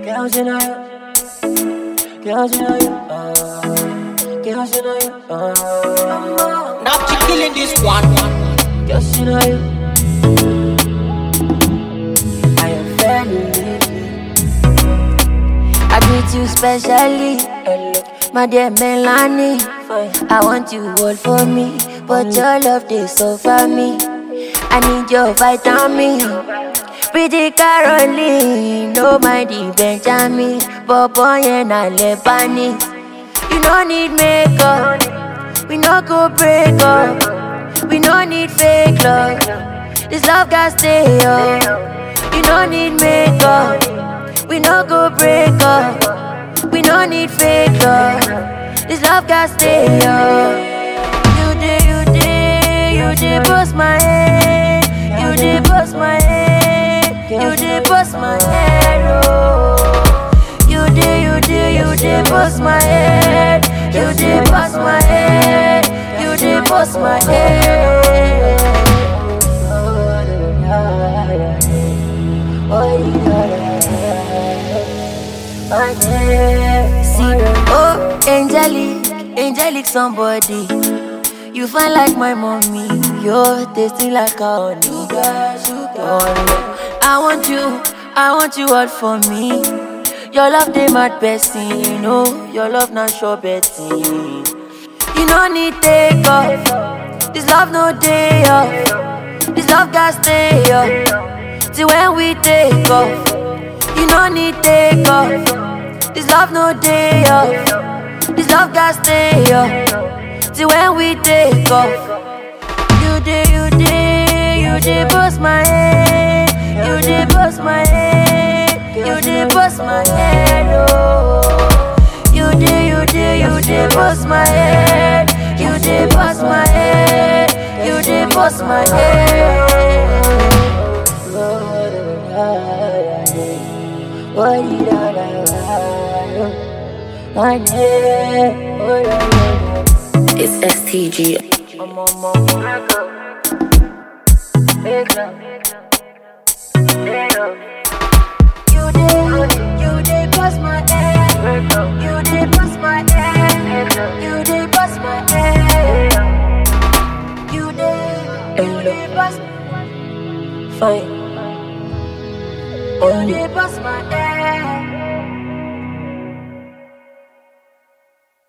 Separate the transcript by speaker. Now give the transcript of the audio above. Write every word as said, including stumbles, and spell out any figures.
Speaker 1: Girls in a Girls in a Girls in a
Speaker 2: Now she killing this one.
Speaker 1: Girls in a I am family.
Speaker 3: I greet you specially, my dear Melanie. I want you all for me, but your love they so for me. I need your vitamin. Pretty Caroline, no mindy Benjamin, but boy and I Lebanese. You no need makeup, we no go break up. We no need fake love, this love got stay up. You no need makeup, we no go break up. We no need fake love, this love got stay up. You did, you did, you did bust my head. You did bust my head. You did bust my head. Oh. You did, you did, you did bust my head. You did bust my head. You did bust my head. See, oh, angelic, angelic somebody. You fine like my mommy, you're tasting like a honey. Oh, I want you, I want you all for me. Your love they mad bestie, you know. Your love not sure betting. You no need take off. This love no day off. This love got stay up. See when we take off. You no need take off. This love no day off. This love got stay up. See when we take off. You did, you did, you did bust my head. You did bust my head. You did bust my head. Oh. You did, you did, you did bust my head. You did bust my head. You did bust my head.
Speaker 4: It's S T G.
Speaker 3: You did, you did bust my head. You did bust my head. You did bust my head. You did, you did bust.
Speaker 1: Fine.
Speaker 3: You did bust my head.